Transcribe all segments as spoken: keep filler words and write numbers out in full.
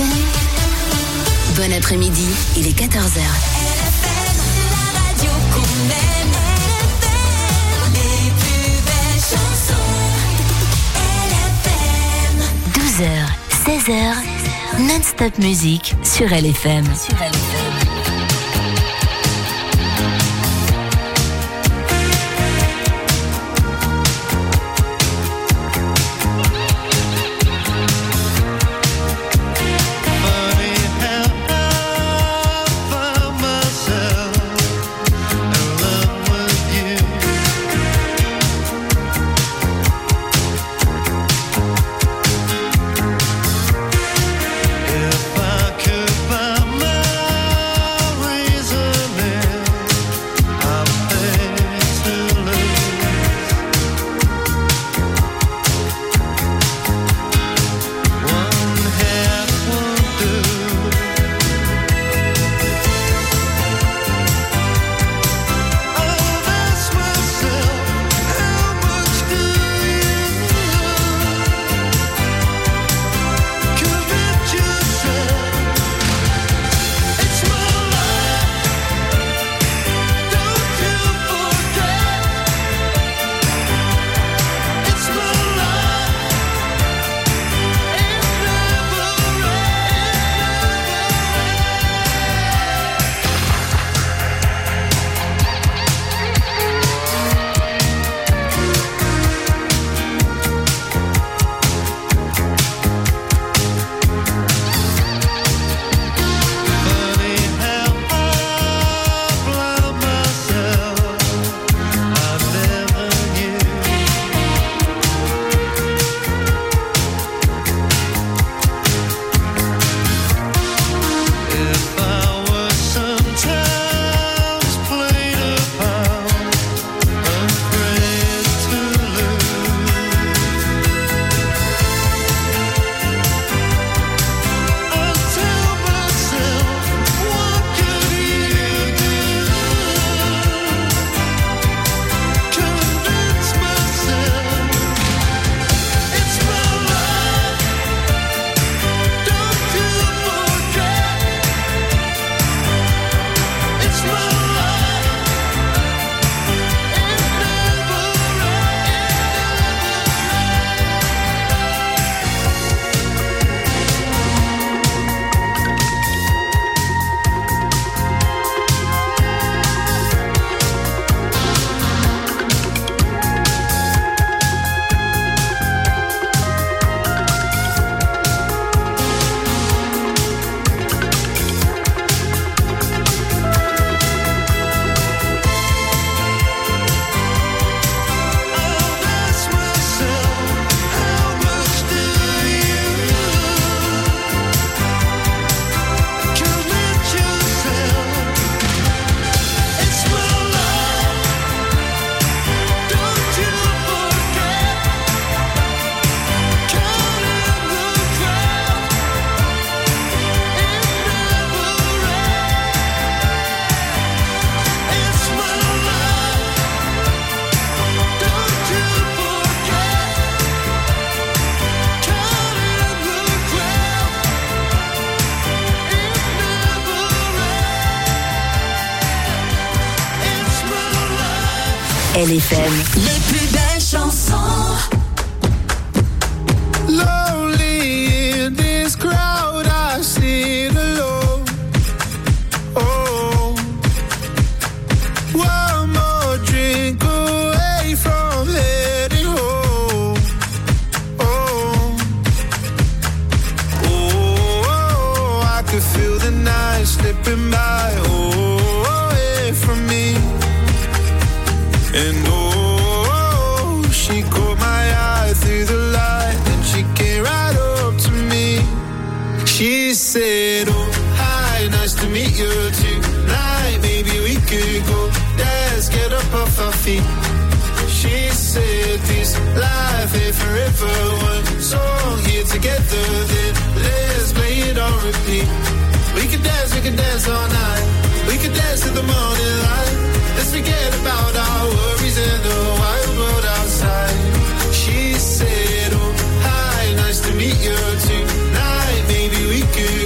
Bon après-midi, il est quatorze heures. La radio qu'on aime, les plus belles chansons. douze heures, seize heures, non-stop musique sur L F M. Sur L F M. L F M. Les plus belles chansons. Lonely in this crowd, I sit alone. Oh, one more drink away from heading home. Oh, oh, oh, I could feel the night slipping by. Oh, away from me. And oh, she caught my eye through the light, and she came right up to me. She said, oh, hi, nice to meet you tonight. Maybe we could go dance, get up off our feet. She said, this life ain't forever. One song here together, then let's play it on repeat. We can dance, we can dance all night. We can dance to the morning light. Let's forget about our worries and the wild world outside. She said, oh, hi, nice to meet you tonight. Maybe we could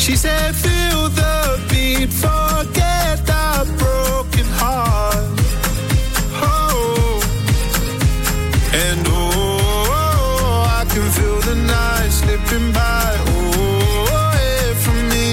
She said, feel the beat, forget that broken heart. Oh, and oh, I can feel the night slipping by. Oh, away from me.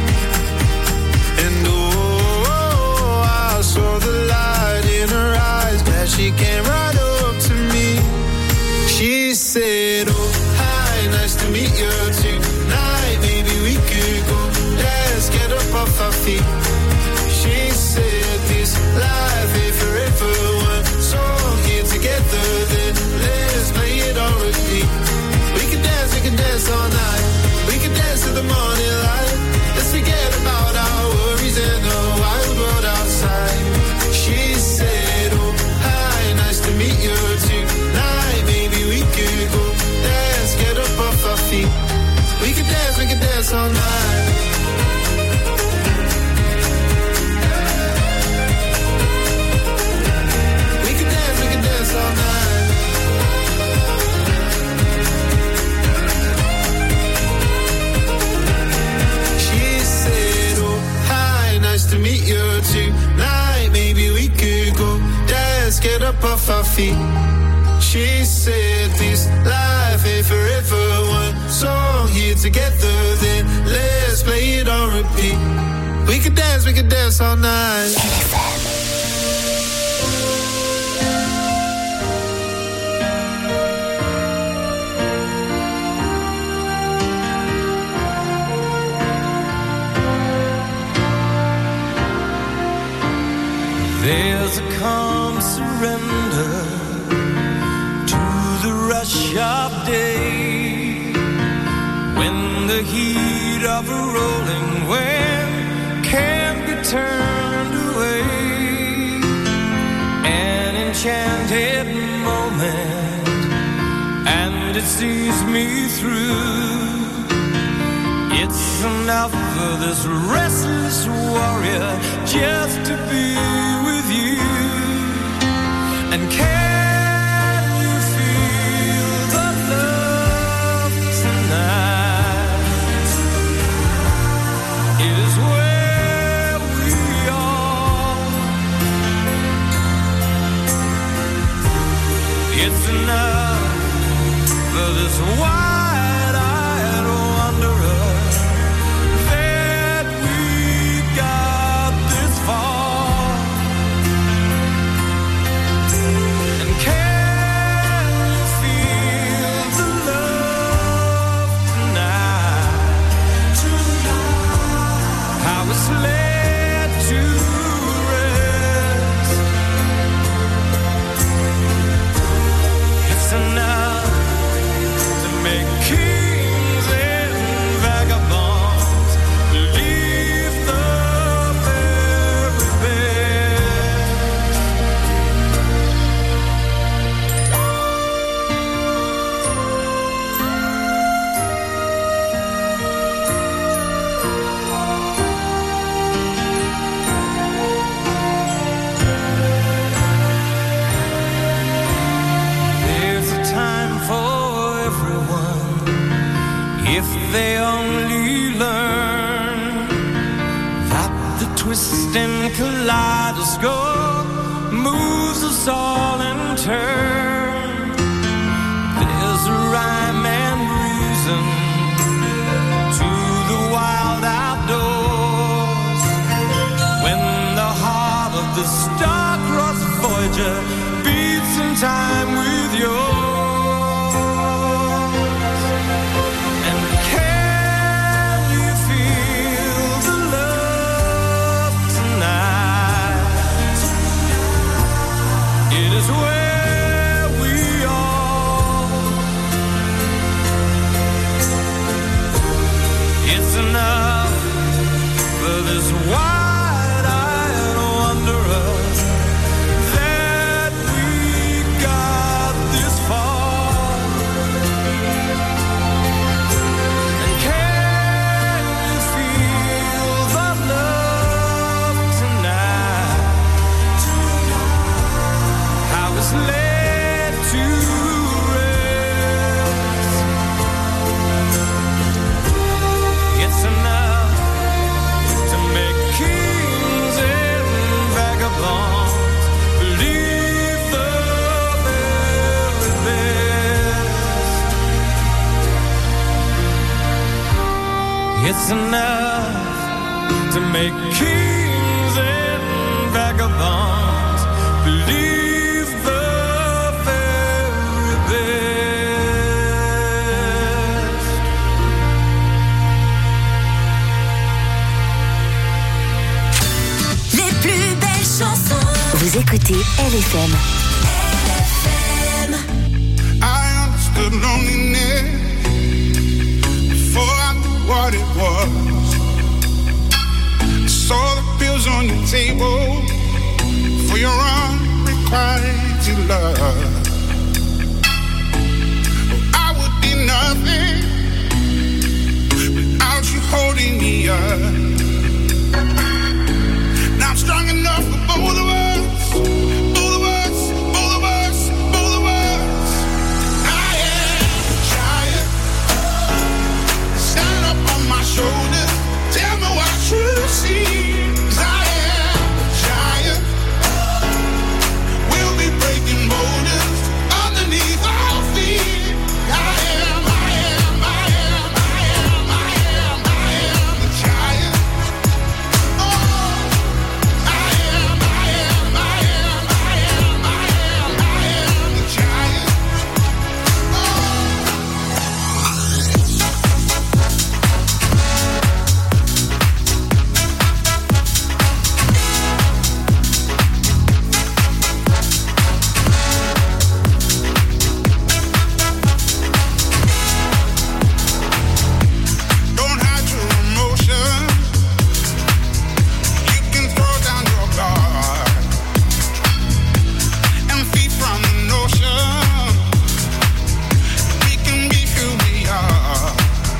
And oh, I saw the light in her eyes. Glad she came right up to me. She said, oh, hi, nice to meet you tonight. Maybe we could go, let's get up off our feet. She said, this life ain't forever. One song here together, then let's play it on repeat. We can dance, we can dance all night. We can dance to the morning light. Let's forget about our worries and the wild world outside. She said, oh, hi, nice to meet you tonight. Maybe we could go, let's get up off our feet. We can dance, we can dance all night. We can dance, we can dance all night. She said, oh, hi, nice to meet you tonight. Maybe we could go, let's get up off our feet. She said, this life ain't forever. One song here together, then let's play it on repeat. We can dance, we can dance all night. There's a calm surrender the rush of day, when the heat of a rolling wave can't be turned away. An enchanted moment, and it sees me through. It's enough for this restless warrior just to be with you. And can it's enough for this wide-eyed wanderer that we got this far. And can you feel the love tonight? Tonight, how it's led to rest. It's enough to make kings and vagabonds believe the very best. There's a time for everyone if they only learn that the twisting kaleidoscope moves us all in turn. There's a rhyme and reason to the wild outdoors when the heart of the star-crossed Voyager beats in time with yours. And can you feel the love tonight? It is where we are. It's enough for this wide-eyed wanderer that we got this far. And can you feel the love tonight? How it's led to rest. It's enough It's enough to make kings and vagabonds believe the very best. Les plus belles chansons. Vous écoutez L F M. I understood loneliness before I knew what it was. I saw the pills on your table for your unrequited love. Oh, I would be nothing without you holding me up. Now I'm strong enough for both of us. Both of us, both of us, both of us. I am a giant. Stand up on my shoulders. Tell me what you see. 'Cause I am a giant. We'll be breaking boulders underneath our feet. I am, I am, I am, I am, I am, I am a giant. Oh, I am, I am, I am, I am, I am, I am a giant. Don't hide your emotion. You can throw down your guard and feed from the notion. We can be who we are.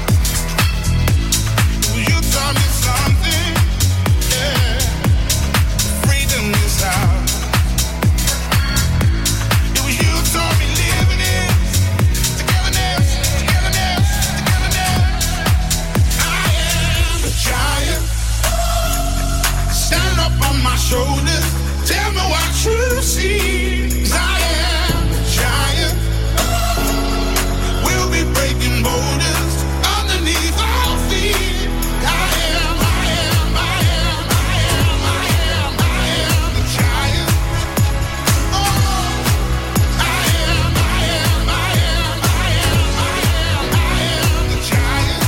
You taught me something, yeah. Freedom is ours. It was you taught me living is togetherness, togetherness, togetherness. I am a giant. Stand up on my shoulders. Tell me what you see. 'Cause I am a giant. We'll be breaking boulders underneath our feet. I am, I am, I am, I am, I am, I am a giant. Oh, I am, I am, I am, I am, I am, I am a giant.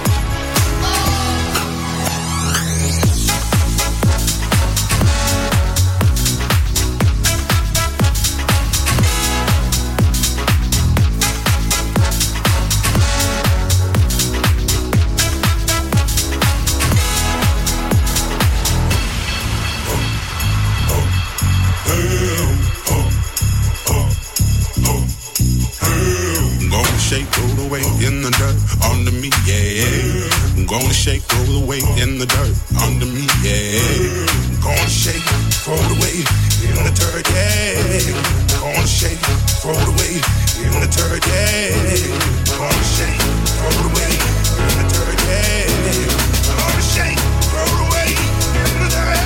I'm gonna shake, roll away in the dirt under me, yeah. I'm gonna shake, roll away in the dirt under me, yeah. I'm gonna shake, roll away in the dirt, yeah. I'm gonna shake, roll away in the dirt, yeah. I'm gonna shake, roll away in the dirt, yeah. I'm gonna shake, roll away in the dirt.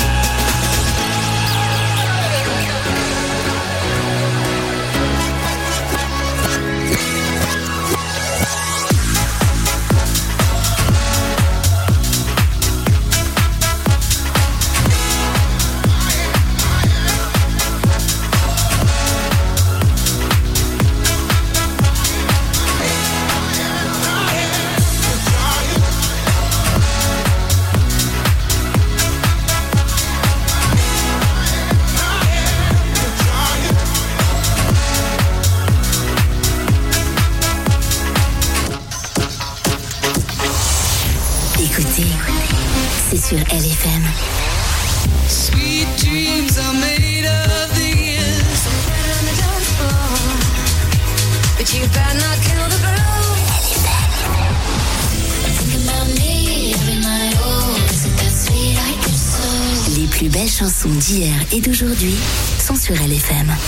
Écoutez, c'est sur L F M. Sweet dreams are made of these. But you better not kill the groove. Think about me every night. Oh, isn't that sweet? I guess so. Les plus belles chansons d'hier et d'aujourd'hui sont sur L F M.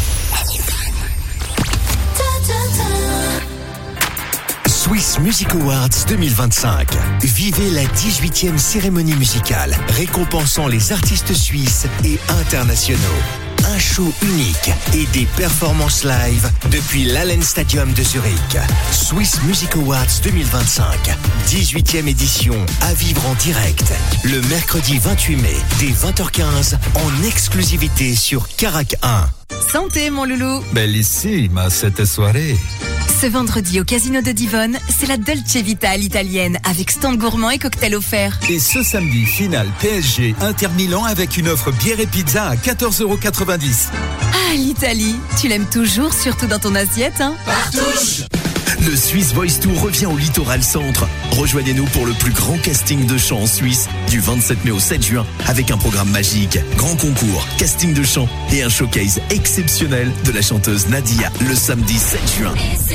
Swiss Music Awards deux mille vingt-cinq. Vivez la dix-huitième cérémonie musicale récompensant les artistes suisses et internationaux. un show unique et des performances live depuis l'Allen Stadium de Zurich. Swiss Music Awards deux mille vingt-cinq, dix-huitième édition à vivre en direct. Le mercredi vingt-huit mai, dès vingt heures quinze, en exclusivité sur Carac un. Santé mon loulou. Bellissima cette soirée. Ce vendredi au Casino de Divonne, c'est la Dolce Vita à l'italienne avec stand gourmand et cocktail offert. Et ce samedi, finale P S G Inter Milan avec une offre bière et pizza à quatorze euros quatre-vingt-dix. Ah, l'Italie, tu l'aimes toujours, surtout dans ton assiette, hein? Partouche! Le Swiss Voice Tour revient au Littoral Centre. Rejoignez-nous pour le plus grand casting de chant en Suisse du vingt-sept mai au sept juin avec un programme magique, grand concours, casting de chant et un showcase exceptionnel de la chanteuse Nadia le samedi sept juin.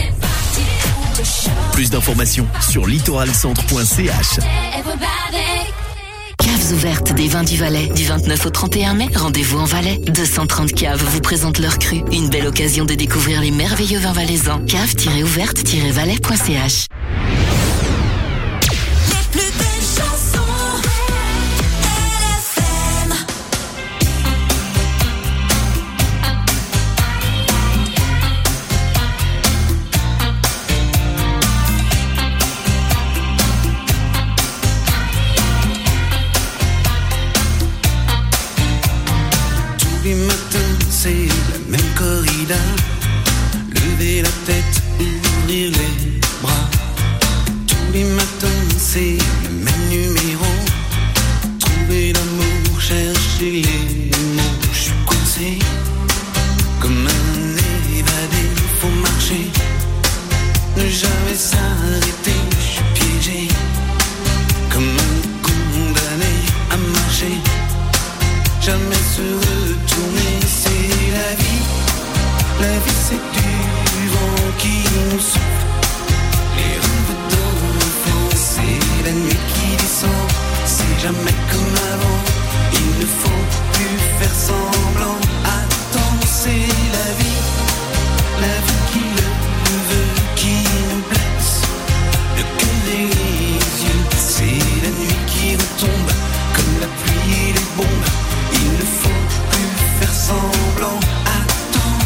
Plus d'informations sur littoral centre point c h. Caves ouvertes des vins du Valais. Du vingt-neuf au trente et un mai, rendez-vous en Valais. deux cent trente caves vous présentent leur cru. Une belle occasion de découvrir les merveilleux vins valaisans. cave tiret ouverte tiret valais point c h. Tous les matins, c'est la même corrida. Lever la tête, ouvrir les bras. Tous les matins, c'est le même numéro. Trouver l'amour, chercher les mots. Je suis coincé, comme un évadé. Faut marcher, ne jamais s'arrêter. Je suis piégé, comme un condamné à marcher. Jamais se retourner, c'est la vie. La vie c'est du vent qui nous souffle. Les rêves d'enfants, c'est la nuit qui descend. C'est jamais comme avant, il ne faut plus faire semblant. Attends, c'est la vie. La vie qui le veut, qui nous blesse. Le cœur et les yeux, c'est la nuit qui retombe. Comme la pluie et les bombes. Il ne faut plus faire semblant. Attends.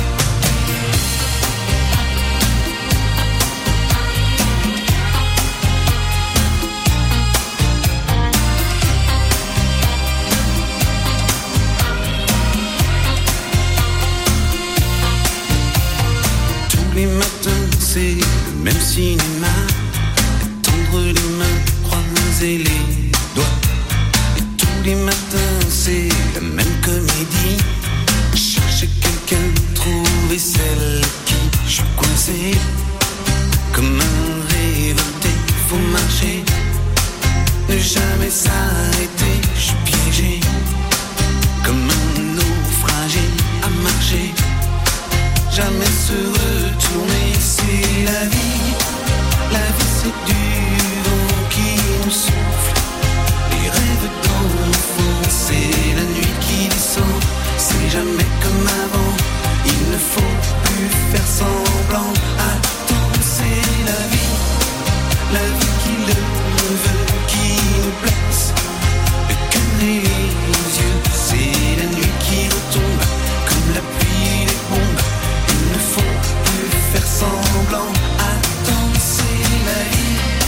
Tous les matins, c'est le même cinéma. Tendre les mains, croiser les doigts. Tous les matins, c'est la même comédie. Chercher quelqu'un, trouver celle qui. Je suis coincé, comme un révolté. Faut marcher, ne jamais s'arrêter. Je suis piégé, comme un naufragé à marcher. Jamais se retourner, c'est la vie. La vie, c'est du vent qui nous souffle. Les rêves d'enfants, c'est la nuit qui descend. C'est jamais comme avant, il ne faut plus faire semblant. Attends, c'est la vie. La vie qui le veut, qui nous blesse. Le cœur et les yeux, c'est la nuit qui retombe. Comme la pluie et les bombes, il ne faut plus faire semblant. Attends, c'est la vie.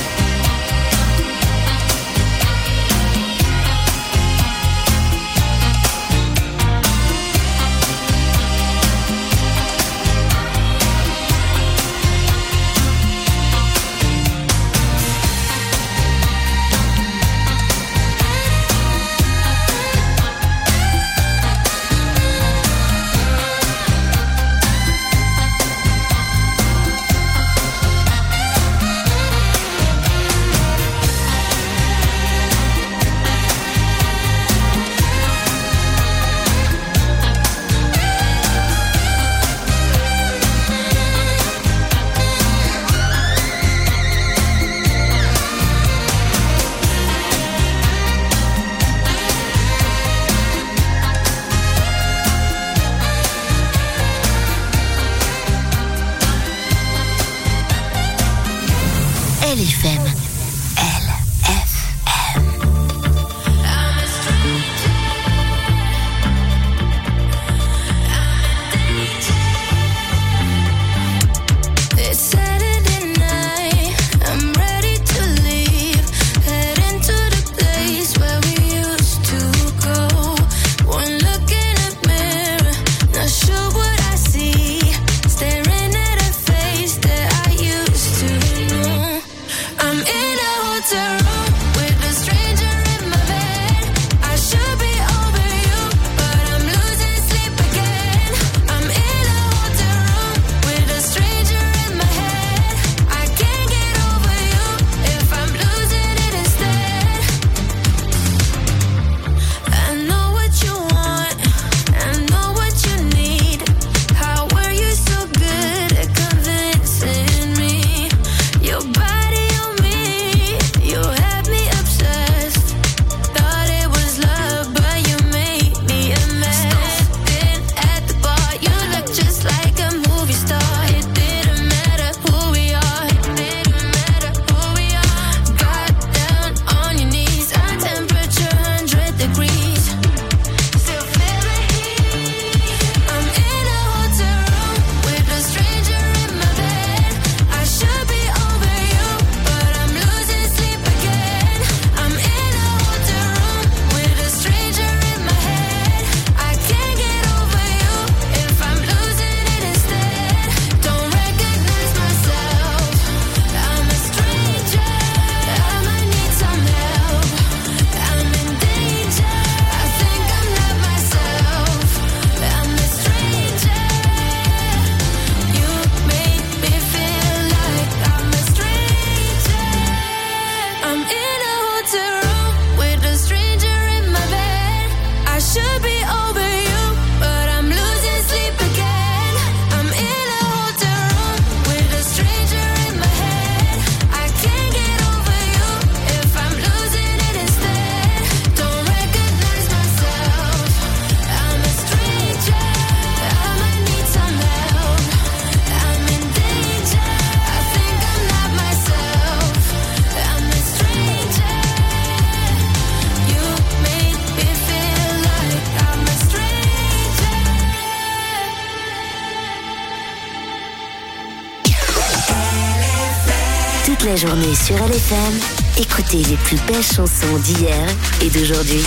journée sur L F M, écoutez les plus belles chansons d'hier et d'aujourd'hui.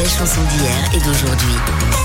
belles chansons d'hier et d'aujourd'hui.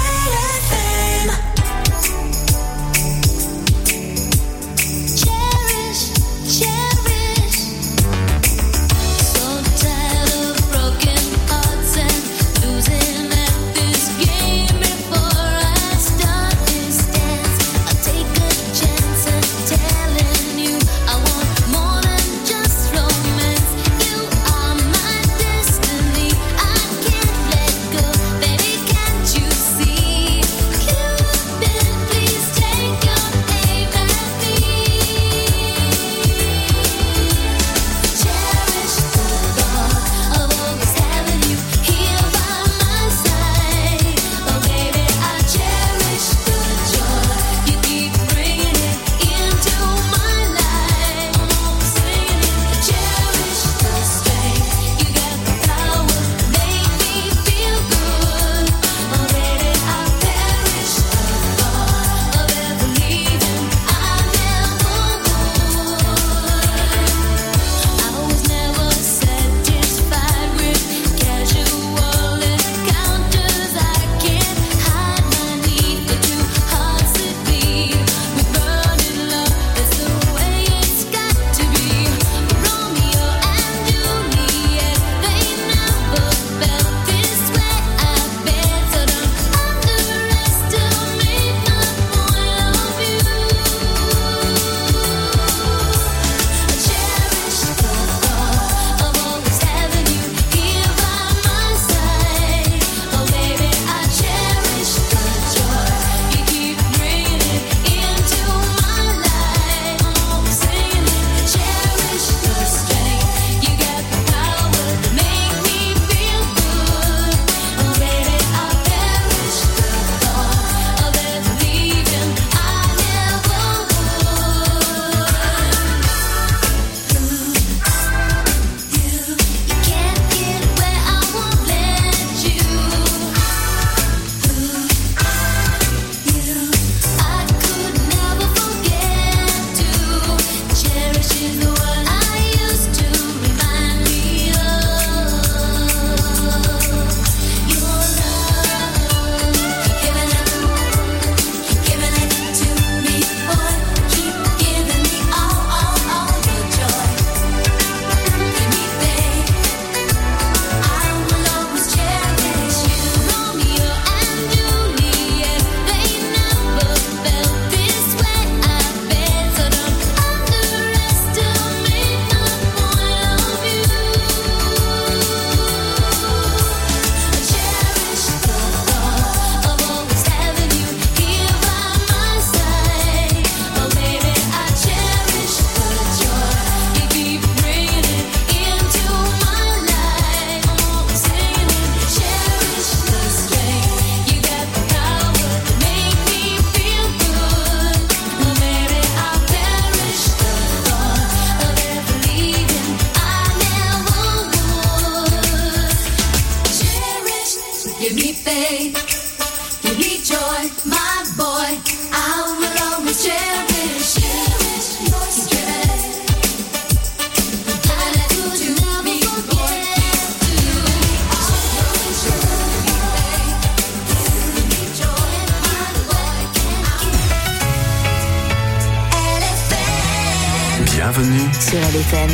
Bienvenue sur L F M.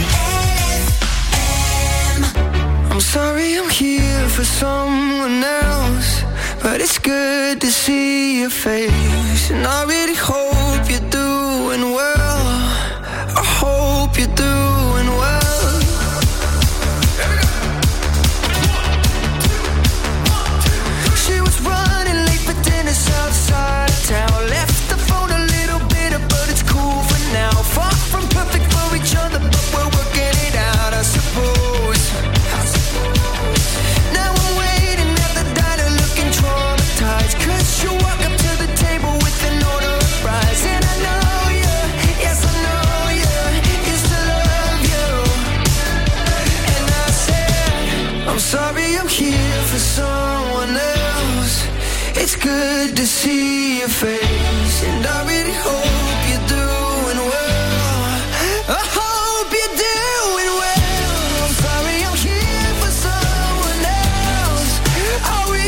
I'm sorry I'm here for someone else, but it's good to see your face. And I really hope you're doing well. I hope you're doing well. She was running late for dinner outside of town. Left the phone a little bitter, but it's cool for now. Far from perfect for each other, but we're working it out, I suppose. Now I'm waiting at the diner looking traumatized, 'cause you walk up to the table with an order of fries. And I know you, yes I know you, used to love you. And I said, I'm sorry I'm here for someone else. It's good to see your face, and I really hope you're doing well. I hope you're doing well. I'm sorry I'm here for someone else. I really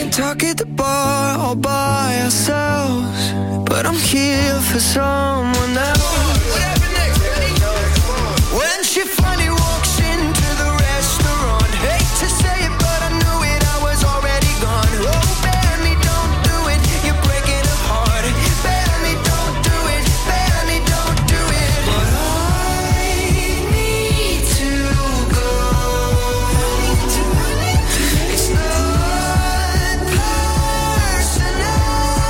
talk at the bar all by ourselves, but I'm here for someone else. What happened next, Eddie? When she finally walks into the restaurant, hate to say it, but I knew it, I was already gone. Oh, bear me, don't do it, you're breaking a heart. Bear me, don't do it, bear me, don't do it. But I need to go. It's not personal.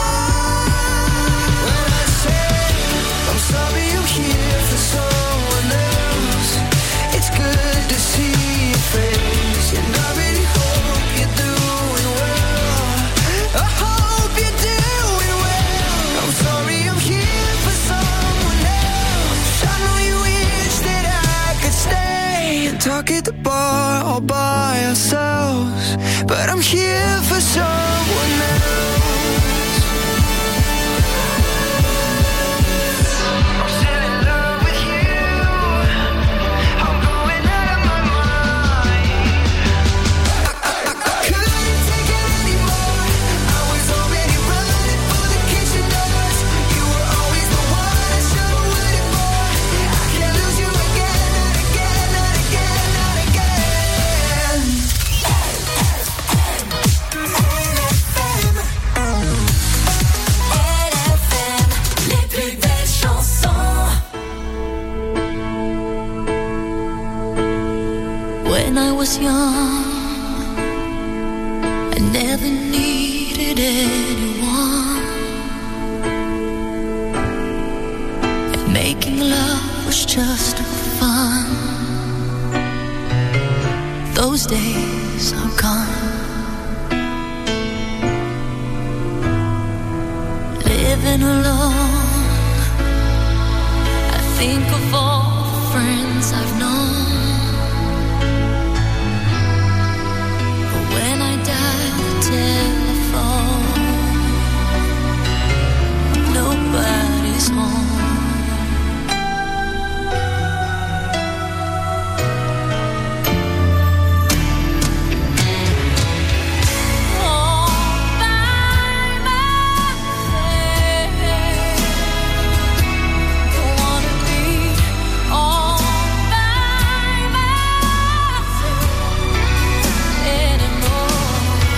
When I say I'm sorry you're here for someone else, it's good to see your face, and I really hope you're doing well. I hope you're doing well. I'm sorry I'm here for someone else. I know you wish that I could stay and talk at the bar all by ourselves, but I'm here for someone else. I'm still in love with you. I'm going out of my mind. I couldn't take it anymore. I was already running for the kitchen doors. You were always the one I should have waited for. I can't lose you again, not again, not again, not again. Les plus belles chansons. When I was young, I never needed anyone, and making love was just fun. Those days are gone. Living alone, I think of all the friends I've known. But when I dial the telephone, nobody's home. All by myself, don't wanna be all by myself anymore.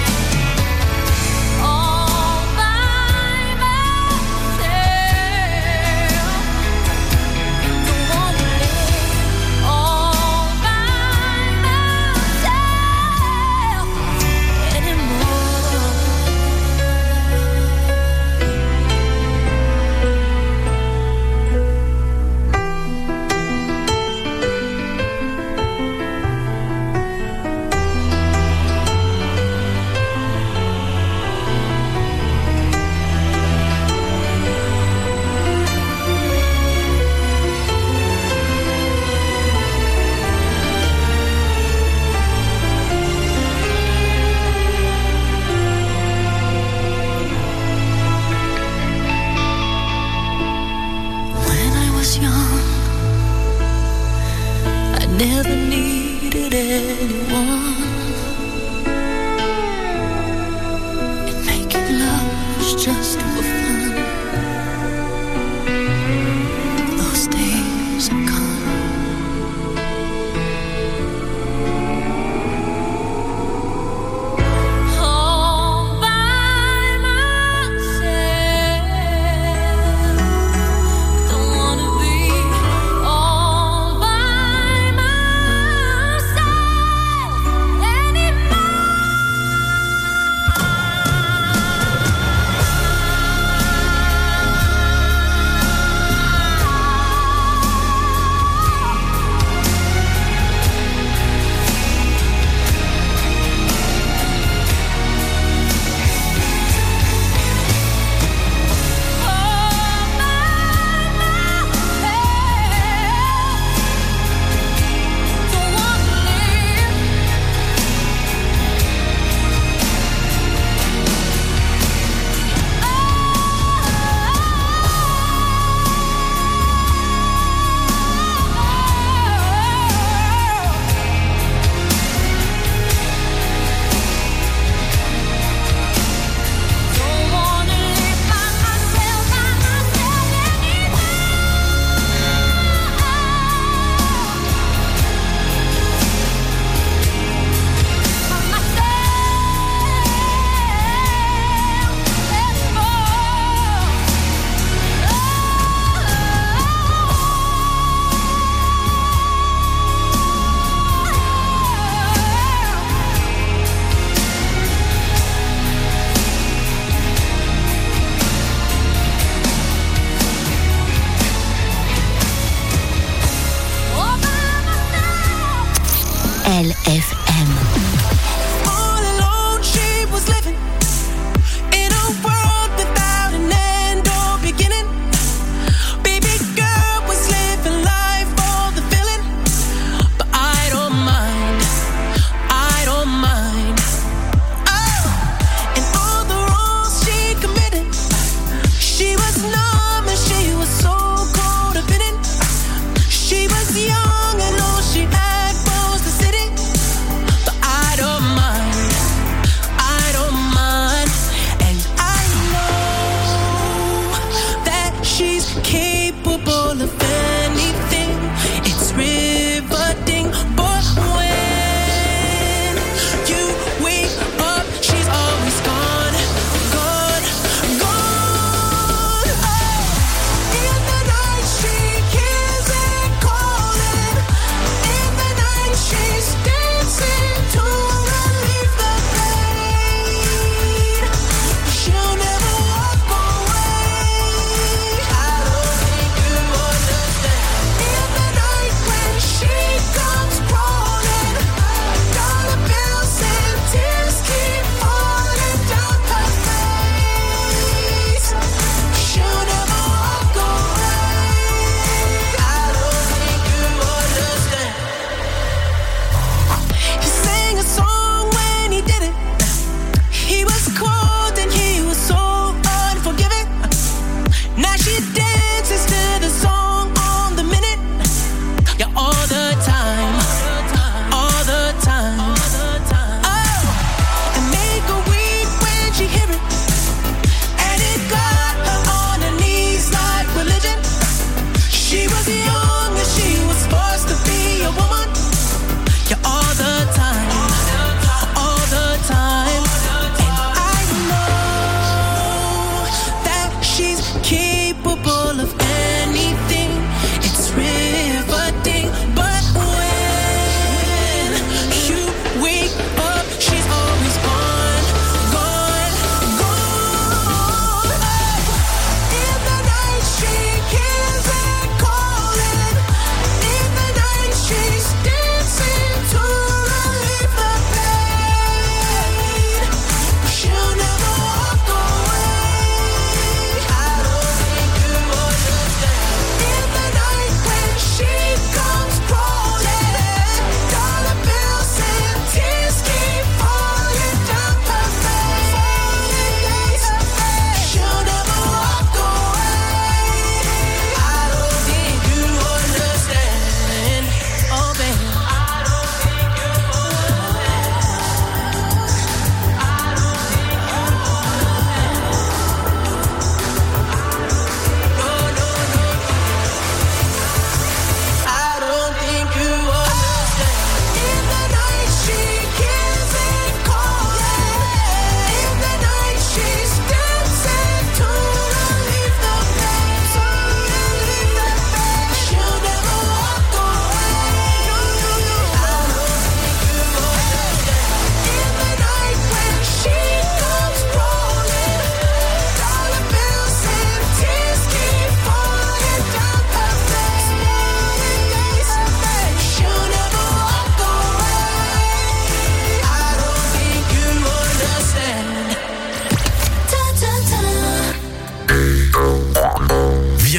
All by myself, don't wanna live all by myself anymore. When I was young, I never needed anyone, and making love was just for fun. Those days are gone. All by myself, don't wanna be all by myself anymore.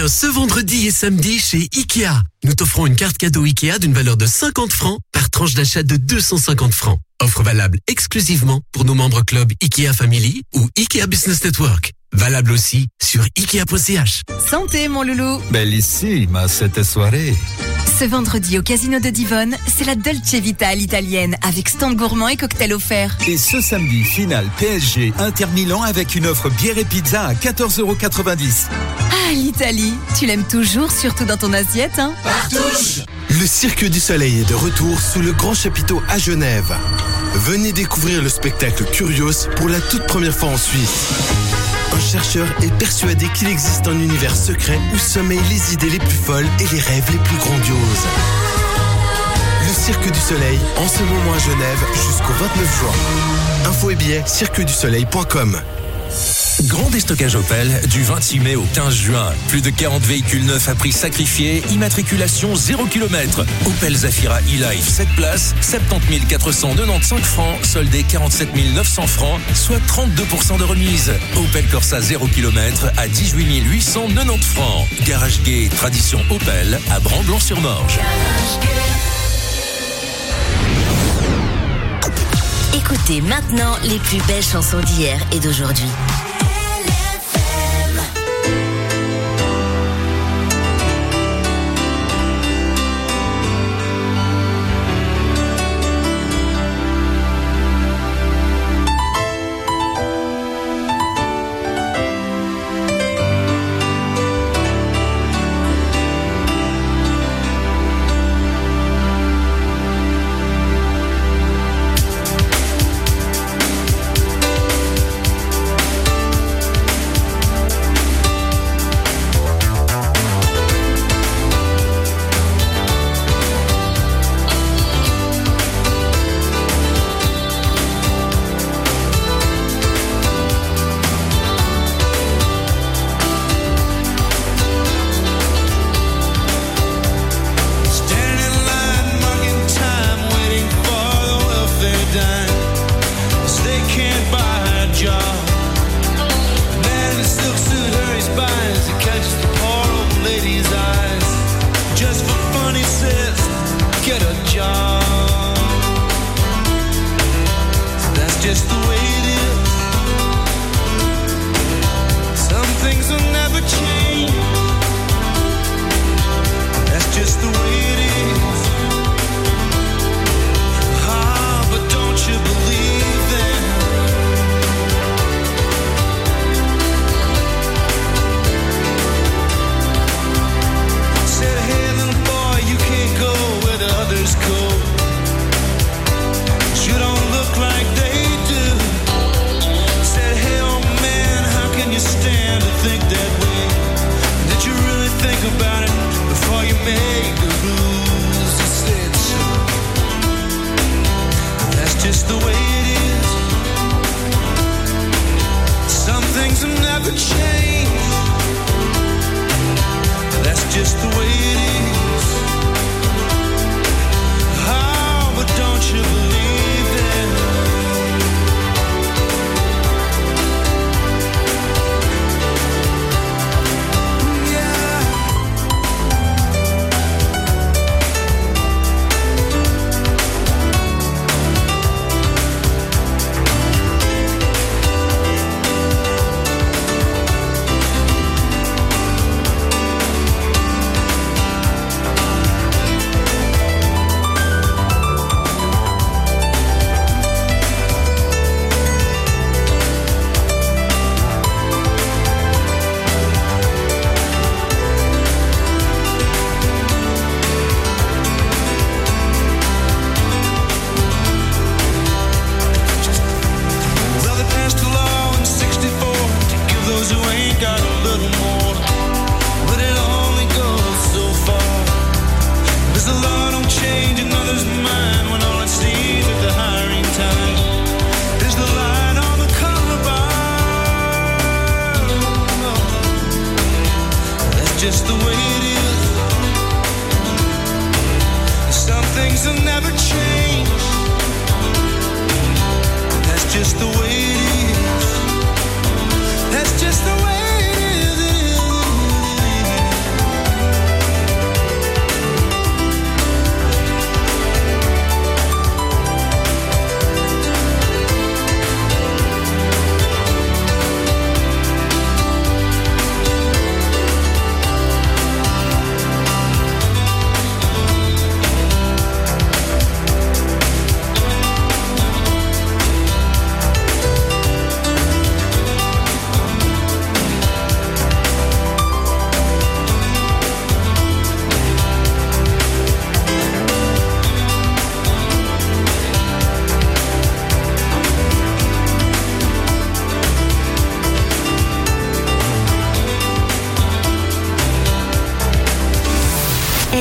Viens ce vendredi et samedi chez Ikea. Nous t'offrons une carte cadeau Ikea d'une valeur de cinquante francs par tranche d'achat de deux cent cinquante francs. Offre valable exclusivement pour nos membres club Ikea Family ou Ikea Business Network. Valable aussi sur ikea point c h. Santé, mon loulou. Bellissima cette soirée. Ce vendredi au Casino de Divonne, c'est la Dolce Vita à l'italienne avec stand gourmand et cocktail offert. Et ce samedi, finale P S G Inter Milan avec une offre bière et pizza à quatorze euros quatre-vingt-dix. Ah, l'Italie, tu l'aimes toujours, surtout dans ton assiette, hein? Partouche! Le Cirque du Soleil est de retour sous le grand chapiteau à Genève. Venez découvrir le spectacle Curios pour la toute première fois en Suisse. Un chercheur est persuadé qu'il existe un univers secret où sommeillent les idées les plus folles et les rêves les plus grandioses. Le Cirque du Soleil, en ce moment à Genève, jusqu'au vingt-neuf juin. Infos et billets, cirque du soleil point com. Grand déstockage Opel du vingt-six mai au quinze juin. Plus de quarante véhicules neufs à prix sacrifié, immatriculation zéro kilomètre. Opel Zafira e-Life sept places, soixante-dix mille quatre cent quatre-vingt-quinze francs, soldé quarante-sept mille neuf cents francs, soit trente-deux pour cent de remise. Opel Corsa zéro kilomètre à dix-huit mille huit cent quatre-vingt-dix francs. Garage Gay Tradition Opel à Bran-Blanc-sur-Morge. Écoutez maintenant les plus belles chansons d'hier et d'aujourd'hui.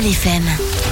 Belle F M.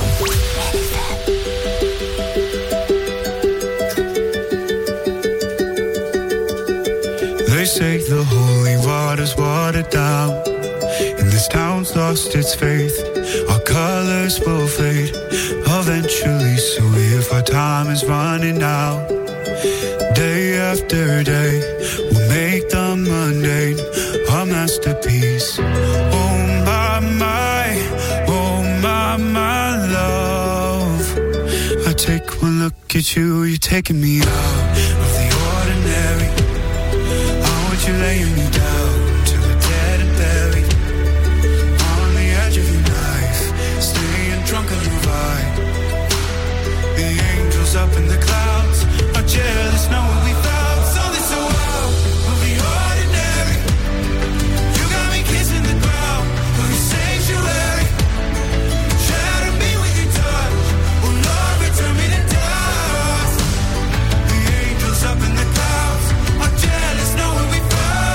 They say the holy water's watered down, and this town's lost its faith. Our colors will fade eventually, so if our time is running out, day after day, we'll make the mundane a masterpiece. Oh my, my, oh my, my love. I take one look at you, you're taking me out of the ordinary. You laying me down till we're dead and buried on the edge of your knife, staying drunk on your vibe. The angels up in the clouds are jealous, know what we found. Something so wild of the ordinary. You got me kissing the ground of your sanctuary. Shatter me with your touch, oh Lord, return me to dust. The angels up in the clouds are jealous, know what we found.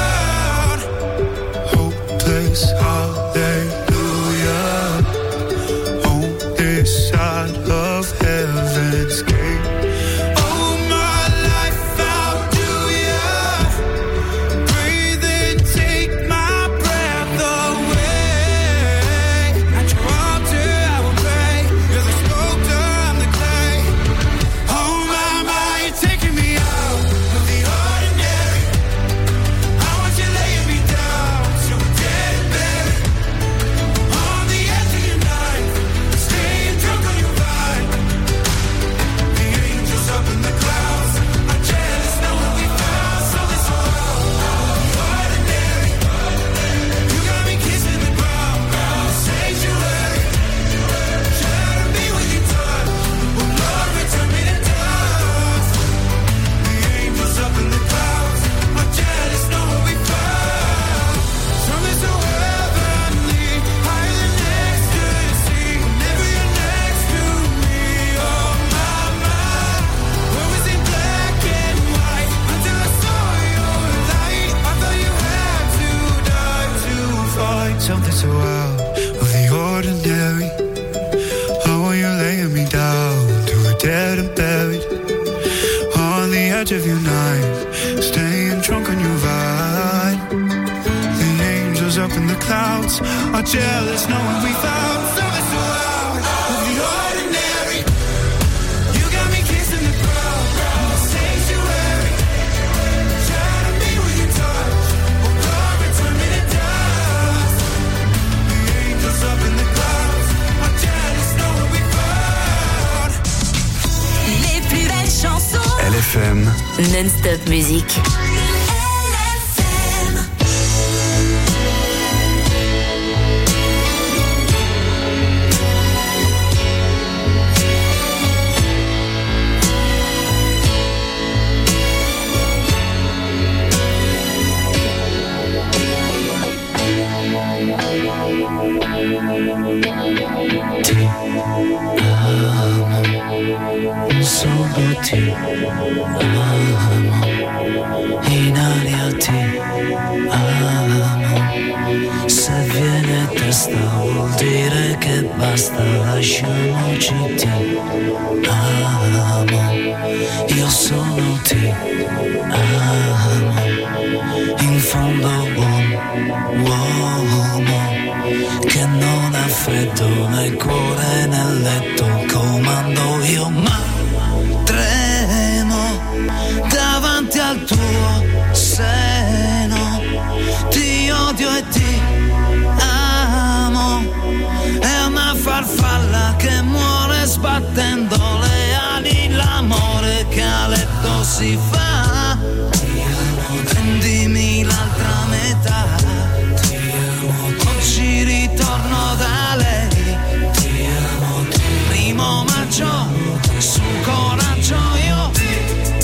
Hallelujah, on this side of heaven's gate. Oh, my life, how do ya breathe and take my breath away? At your altar I will pray. You're the sculptor, I'm the clay. Oh my, my, you're taking me out of the ordinary. I want you laying me down till we're dead and buried on the edge of your knife, staying drunk on your vine. The angels up in the clouds are jealous, know what we found. So this world, ordinary. You got me kissing the ground, sanctuary. Shatter me with your touch, oh Lord, return me to dust. The angels up in the clouds are jealous, know what we found. Something so heavenly, higher than ecstasy. Whenever you're next to me, oh my, my. What was in black and white until I saw your light? I thought you had to die to find something so out of the ordinary. Oh, you're laying me down till we're dead and buried on the edge of your knife, staying drunk on your vine. The angels up in the clouds are jealous, knowing we found something so out of the ordinary. You got me kissing the ground, sanctuary. Shatter me with your touch, oh Lord, return me to dust. The angels up in the clouds are jealous, knowing we found. Les plus belles chansons. L F M. Non-stop musique. Solo ti amo, in aria ti amo. Se viene testa vuol dire che basta, lasciamoci ti amo. Io sono ti amo, in fondo buon uomo che non ha freddo nel cuore nel letto, comando io ma tremo davanti al tuo seno, ti odio e ti amo, è una farfalla che muore sbattendo le ali, l'amore che a letto si fa, prendimi l'altra metà, oggi ritorno da lei, primo maggio su coraggio io ti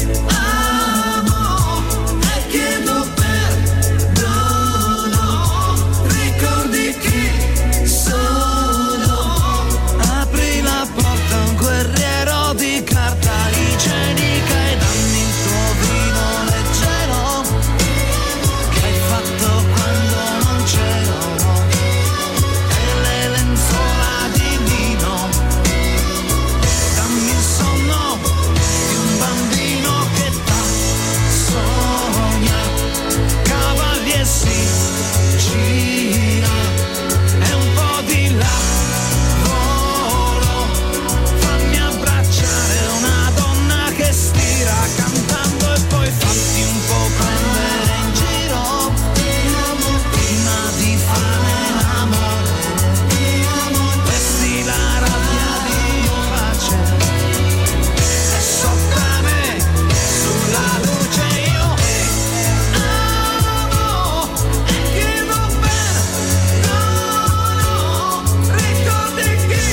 amo e chiedo perdono, ricordi chi sono, apri la porta a un guerriero di carta igienica e dammi il tuo si gira e un po' di là volo. Fammi abbracciare una donna che stira cantando e poi fatti un po' prendere in giro prima di fare l'amore. Vesti la rabbia di pace e sopra me sulla luce io amo e ti do bene. No, no, ricordi chi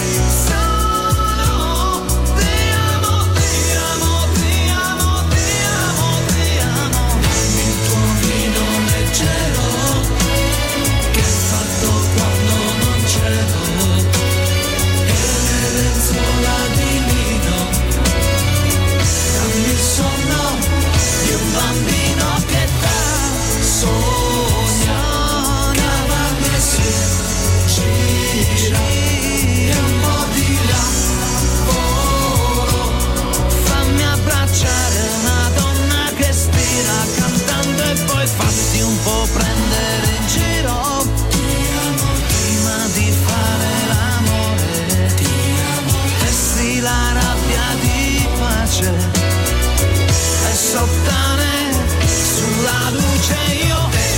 sono. Ti amo, ti amo, ti amo, ti amo, ti amo. Il tuo vino leggero che hai fatto quando non c'ero e le lenzuola di lino. Dammi il sonno di un bambino che da sogna cavallo e si gira e un po' di là volo. Fammi abbracciare una donna che stira cantando e poi fatti un po' prendere in giro prima di fare l'amore. Ti amo. Vesti la rabbia di pace e sottane sulla luce io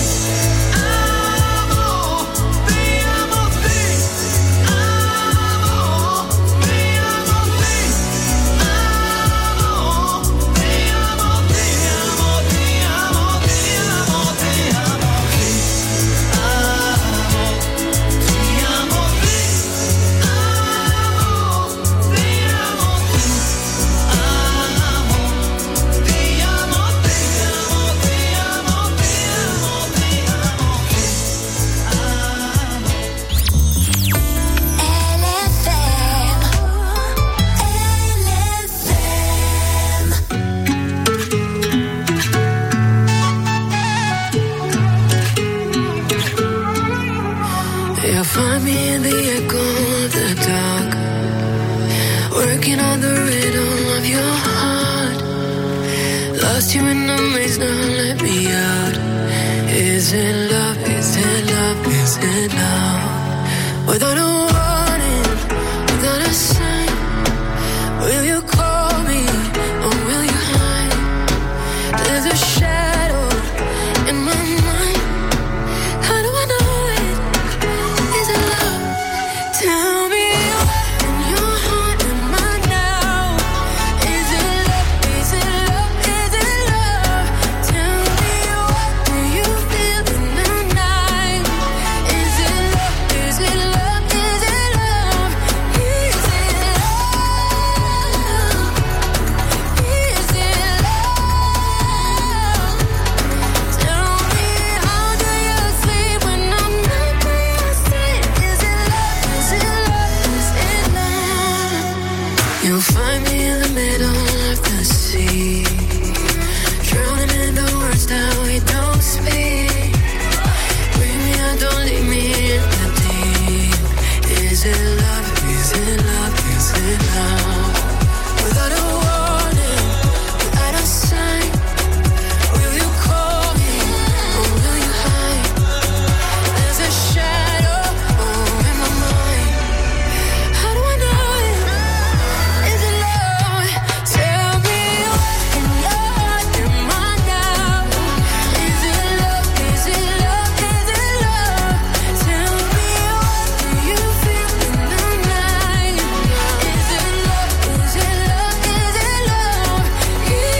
amo, ti amo, ti amo, ti amo, ti amo, ti amo, ti amo, ti amo, ti amo, ti amo, ti amo, ti amo, ti amo, ti amo, ti amo, ti amo, ti amo, ti amo, ti amo, ti amo, You'll find me in the echo of the dark, working on the rhythm of your heart. Lost you in the maze, now let me out. Is it love? Is it love? Is it love? Without a warning, without a sign, will you call me or will you hide? There's a shadow in my mind. How do I know it? Is it love? Tell me what in your heart am I now? Is it love? Is it love? Is it love? Tell me what do you feel in the night? Is it love? Is it love? Is it love? Is it love? Is it love? Tell me how do you sleep when I'm not by your side? Is it love? Is it love? Is it love? You'll find me in the middle of the sea, drowning in the words that we don't speak. Bring me out, don't leave me in the deep. Is it love? Is it love? Is it love? Without a warning, without a sign, will you call me or will you hide? There's a shadow oh, in my mind. How do I know it? Is it love? Tell me what in your heart am I now? Is it love? Is it love? Is it love? Tell me what do you feel in the night? Is it love? Is it love? Is it love? Is it love? Is it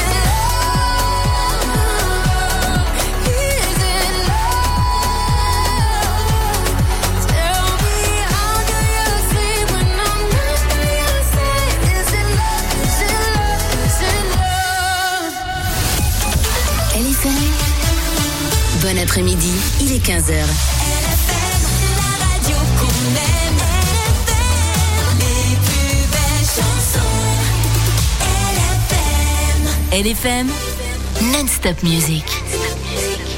love? Tell me how do you sleep when I'm not by your side? Is it love? Is it love? Is it love? L F M. Bon après-midi, il est quinze heures. La radio qu'on aime, les plus belles chansons. L F M. L F M, non-stop music.